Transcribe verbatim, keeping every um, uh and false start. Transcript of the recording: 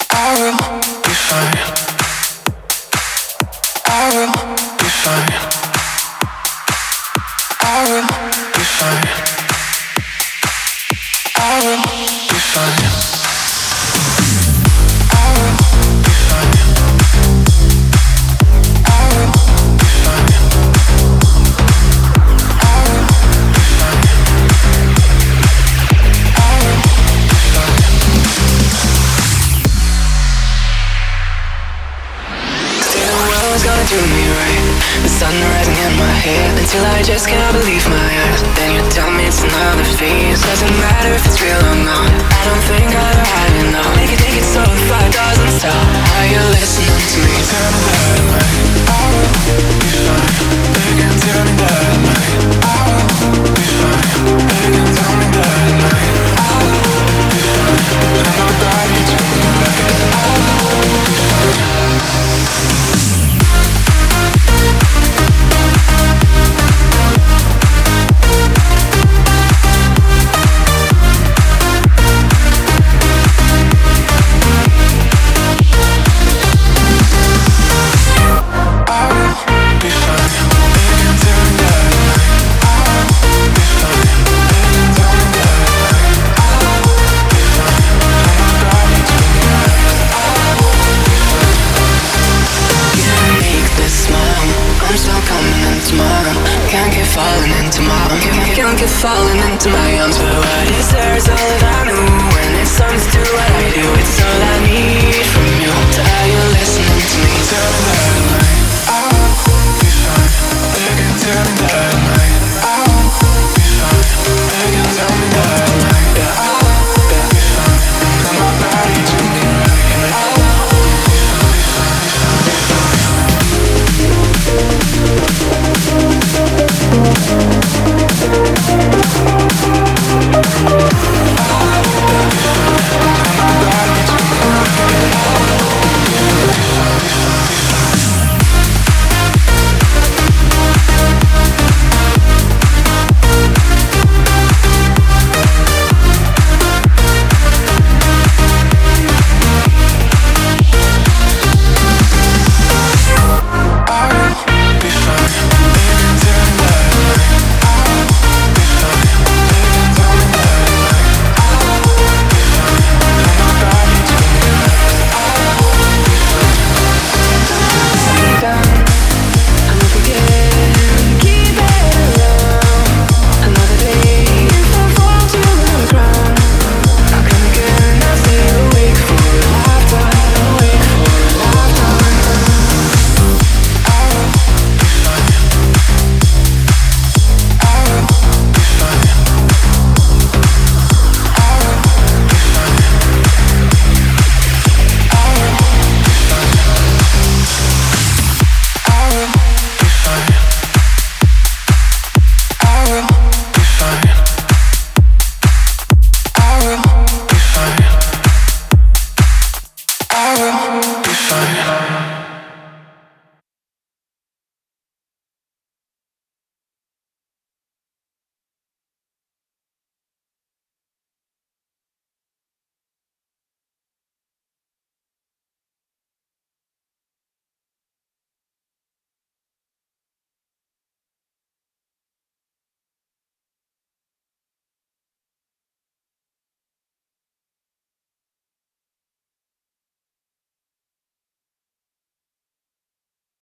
I will be fine. I will be fine. I will be fine. I will be fine. I will be fine. I will be fine. I will be fine. I will be fine. Say the world's gonna do me right. The sun rising in my head until I just can't believe my eyes. Then you tell me it's another phase. Doesn't matter if it's real or not. I don't think I'd hide enough. Make it take it so far doesn't stop. Are you listening to me? Tell me that at night I will be fine. They can tell me that at night I will be fine. They can tell me that at night I will be fine. And nobody to me right. I will be fine. Falling into